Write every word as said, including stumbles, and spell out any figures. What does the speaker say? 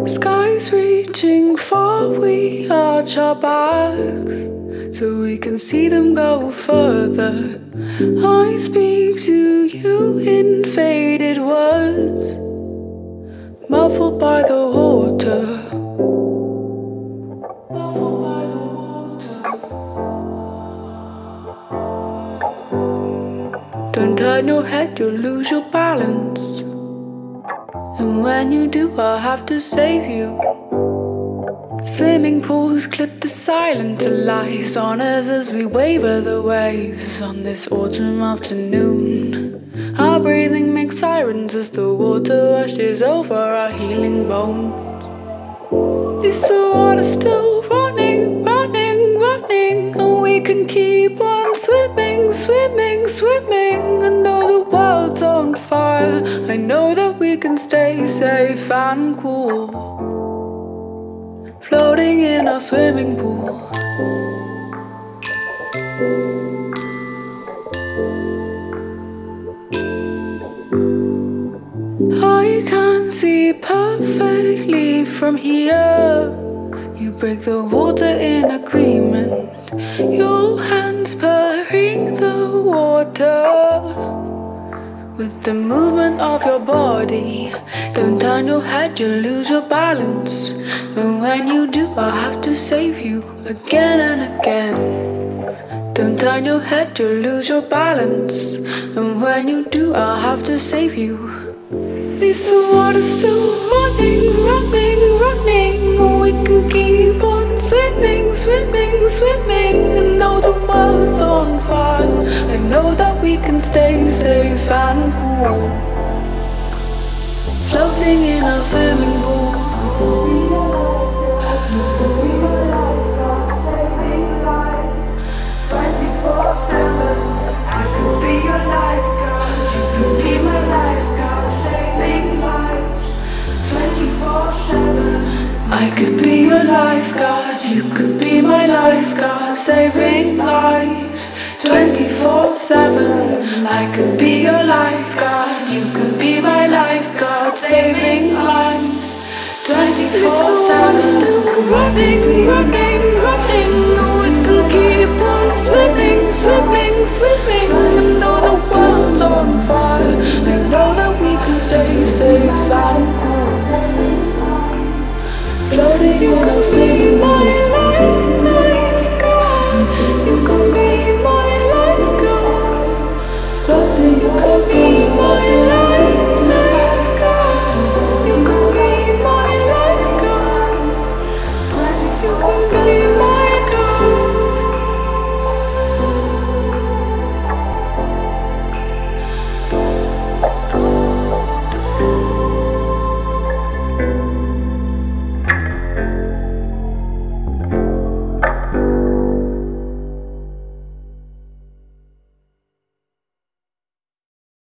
Skies reaching far, we arch our backs so we can see them go further. I speak to you in faded words, muffled by the water. Muffled by the water. Don't turn your head, you'll lose your balance. And when you do, I'll have to save you. Swimming pools clip the silent lies on us as we waver the waves on this autumn afternoon. Our breathing makes sirens as the water washes over our healing bones. Is the water still running, running, running? And we can keep on swimming, swimming, swimming. And though the world's on fire, I know that we can stay safe and cool, floating in our swimming pool. I can see perfectly from here. You break the water in agreement, your hands purring the water with the movement of your body. Don't turn your head, you'll lose your balance. And when you do, I'll have to save you again and again. Don't turn your head, you'll lose your balance. And when you do, I'll have to save you. At least the water's still running, running, running. We can keep on swimming, swimming, swimming. And though the world's on fire, I know that we can stay safe and cool, floating in our swimming pool. twenty-four seven, I could be your lifeguard. You could be my lifeguard, saving lives. twenty-four seven, I could be your lifeguard. You could be my lifeguard, saving lives. twenty-four seven, I could be your lifeguard. You could be my lifeguard, saving lives. twenty-four seven, still running, running, running. We can keep on swimming,